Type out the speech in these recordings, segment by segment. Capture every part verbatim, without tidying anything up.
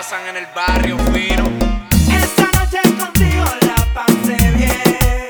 pasan en el barrio fino. Esta noche contigo la pasé bien.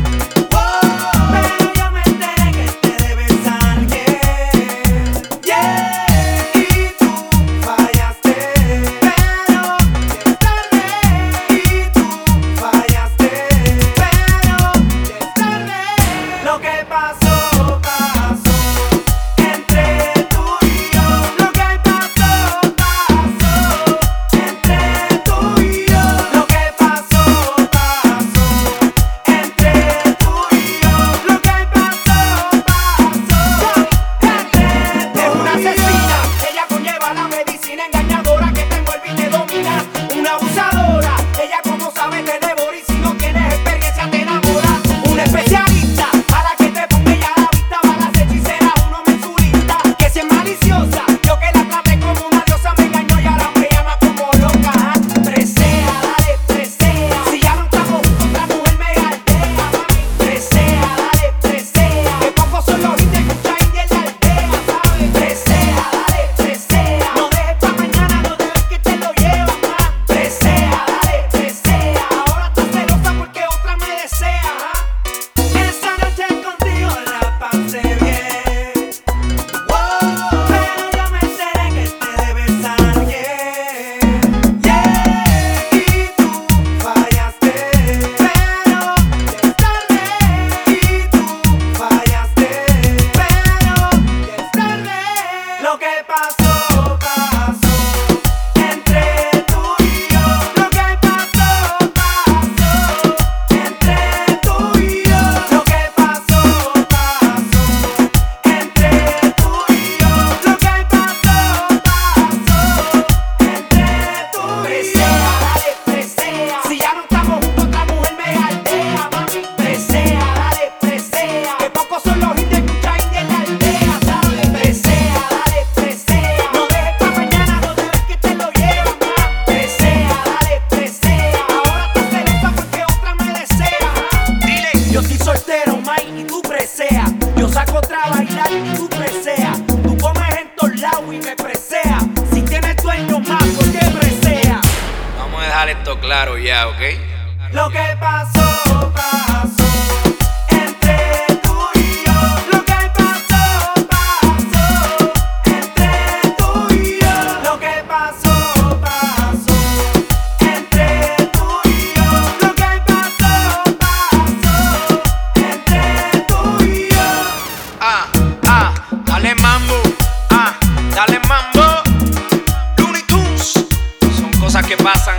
Oh, pero yo me enteré que te debes a alguien. Yeah, y tú fallaste, pero ya es tarde. Y tú fallaste, pero ya es tarde. Lo que pasó, pasó entre tú y yo. Lo que pasó, pasó entre tú y yo. Lo que pasó, pasó entre tú y yo. Lo que pasó, pasó entre tú. Es una asesina, ella conlleva la medicina engañadora que te envuelve y te domina. Una abusadora, ella como sabe te devora y si no tienes experiencia te enamora. Una especialista a la que te ponga ella a la vista, balas hechiceras, uno mensurista. Que si es maliciosa, yo que la traté como una diosa me engañó y ahora me llama como loca. Presea, dale, presea. Si ya no estamos juntos, otra mujer me galdea, mami. Presea, dale, presea. Que pocos son los hits de escucha y en la aldea, ¿sabes? Presea, dale, presea. No dejes pa' mañana, no dejes que te lo llevan más. Presea, dale, presea. Ahora estás celosa porque otra me desea, ¿ah? Esta noche contigo la pasé bien. Wow, pero yo me enteré que te debes a alguien. Yeah, y tú fallaste, pero ya es tarde. Y tú fallaste, pero ya es tarde. Lo que pasó, pasó entre tú y yo. Lo que pasó, pasó entre tú y yo. Lo que pasó, pasó entre tú y yo. Lo que pasó, pasó entre tú y yo. Presea, dale, presea. Si ya no estamos juntos, otra mujer me galdea, mami. Presea, dale, presea. Que pocos son los hits de escucha y en la aldea, ¿sabes? Presea, dale, presea. No dejes pa' mañana, no dejes que te lo llevan más. Presea, dale, presea. Ahora estás celosa porque otra me desea. Dile, yo estoy soltero, Mike, y tú presea. Yo saco otra bailar y tú presea. Tú comes en todos lados y me presea. Si tienes dueño más, ¿por qué presea? Vamos a dejar esto claro ya, ¿ok? Lo que pasó, pasó entre tú y yo. Lo que pasó, pasó entre tú y yo. Lo que pasó, pasó entre tú y yo. Lo que pasó, pasó entre tú y yo. Ah, ah, dale mambo, ah, dale mambo. Looney Tunes, son cosas que pasan